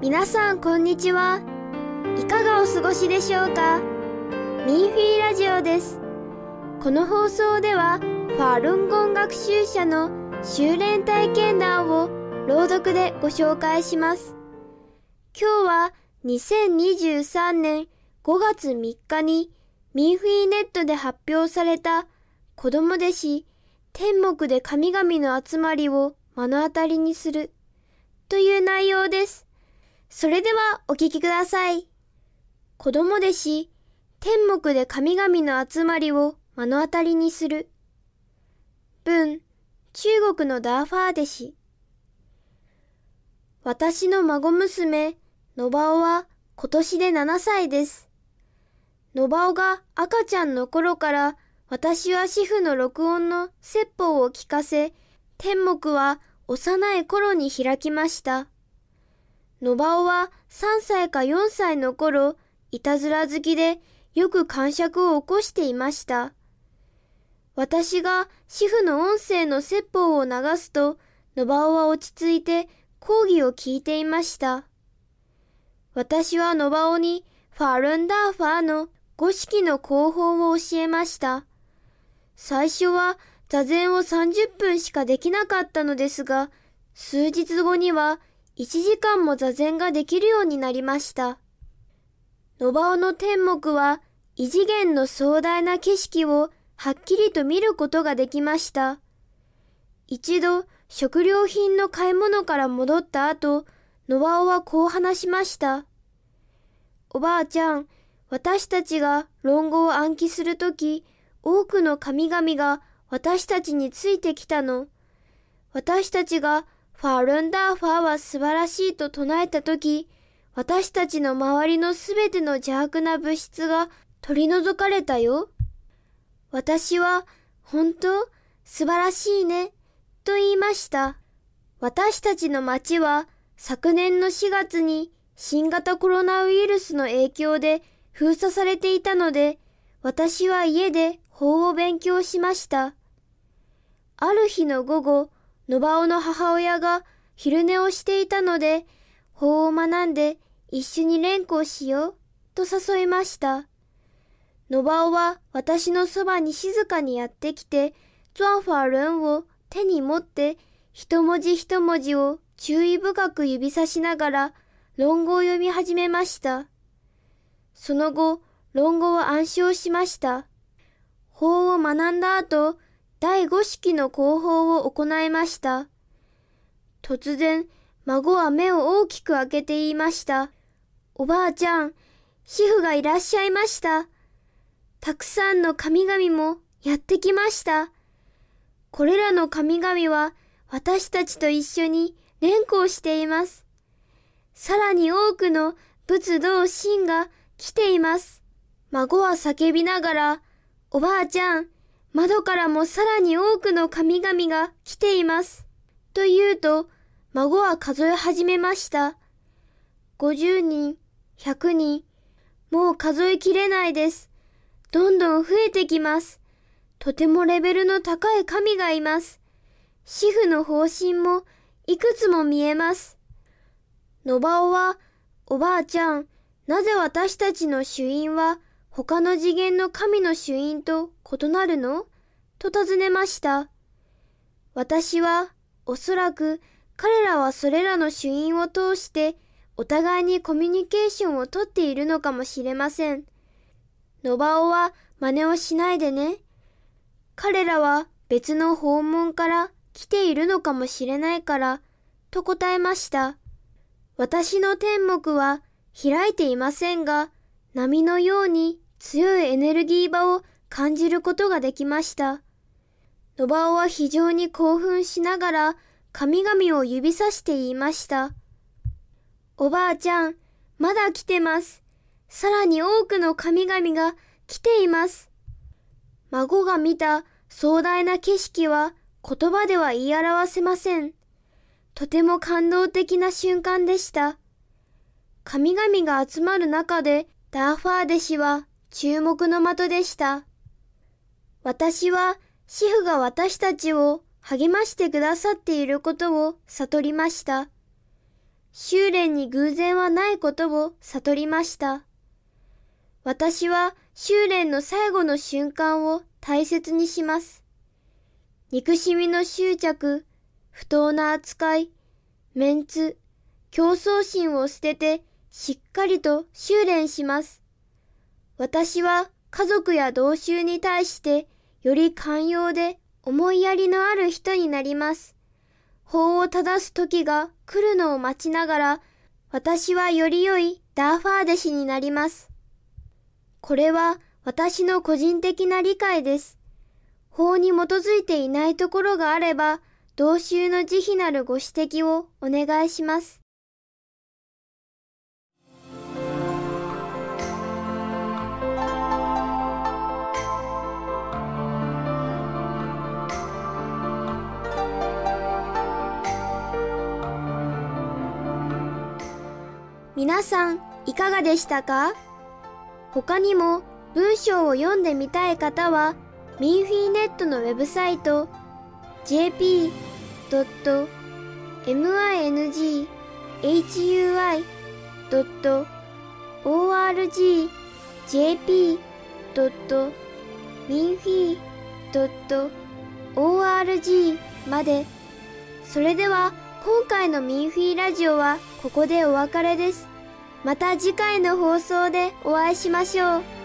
皆さんこんにちは。いかがお過ごしでしょうか。ミンフィーラジオです。この放送ではファルンゴン学習者の修練体験談を朗読でご紹介します。今日は2023年5月3日にミンフィーネットで発表された子供弟子天目で神々の集まりを目の当たりにするという内容です。それではお聞きください。子供弟子天目で神々の集まりを目の当たりにする。文、中国のダーファー弟子。私の孫娘、ノバオは今年で7歳です。ノバオが赤ちゃんの頃から私はシフの録音の説法を聞かせ、天目は幼い頃に開きました。ノバオは3歳か4歳の頃、いたずら好きでよく癇癪を起こしていました。私がシフの音声の説法を流すと、ノバオは落ち着いて講義を聞いていました。私はノバオにファルンダーファーの5式の講法を教えました。最初は座禅を30分しかできなかったのですが、数日後には1時間も座禅ができるようになりました。ノバオの天目は異次元の壮大な景色をはっきりと見ることができました。一度食料品の買い物から戻った後、ノバオはこう話しました。おばあちゃん、私たちが論語を暗記するとき、多くの神々が私たちについてきたの。私たちがファルンダーファーは素晴らしいと唱えたとき、私たちの周りのすべての邪悪な物質が取り除かれたよ。私は、本当、素晴らしいね、と言いました。私たちの町は昨年の4月に新型コロナウイルスの影響で封鎖されていたので、私は家で法を勉強しました。ある日の午後、ノバオの母親が昼寝をしていたので、法を学んで一緒に連呼しようと誘いました。ノバオは私のそばに静かにやってきて、ゾアファルンを手に持って一文字一文字を注意深く指さしながら論語を読み始めました。その後、論語を暗唱しました。法を学んだ後、第5式の講法を行いました。突然、孫は目を大きく開けて言いました。おばあちゃん、シフがいらっしゃいました。たくさんの神々もやってきました。これらの神々は私たちと一緒に連呼しています。さらに多くの仏道神が来ています。孫は叫びながら、おばあちゃん、窓からもさらに多くの神々が来ています。と言うと、孫は数え始めました。50人、100人、もう数えきれないです。どんどん増えてきます。とてもレベルの高い神がいます。シフの方針もいくつも見えます。ノバオは、おばあちゃん、なぜ私たちの主因は他の次元の神の主因と異なるの？と尋ねました。私は、おそらく彼らはそれらの主因を通してお互いにコミュニケーションをとっているのかもしれません。ノバオは真似をしないでね。彼らは別の訪問から来ているのかもしれないから、と答えました。私の天目は開いていませんが、波のように強いエネルギー場を感じることができました。ノバオは非常に興奮しながら神々を指さして言いました。おばあちゃん、まだ来てます。さらに多くの神々が来ています。孫が見た壮大な景色は言葉では言い表せません。とても感動的な瞬間でした。神々が集まる中でダーファー弟子は注目の的でした。私はシフが私たちを励ましてくださっていることを悟りました。 修練に偶然はないことを悟りました。私は修練の最後の瞬間を大切にします。憎しみの執着、不当な扱い、メンツ、競争心を捨ててしっかりと修練します。私は家族や同衆に対してより寛容で思いやりのある人になります。法を正す時が来るのを待ちながら、私はより良いダーファー弟子になります。これは私の個人的な理解です。法に基づいていないところがあれば、同衆の慈悲なるご指摘をお願いします。皆さん、いかがでしたか？他にも文章を読んでみたい方は、ミンフィーネットのウェブサイト jp.hui.org、jp.minfie.org まで。それでは今回のミンフィーラジオはここでお別れです。また次回の放送でお会いしましょう。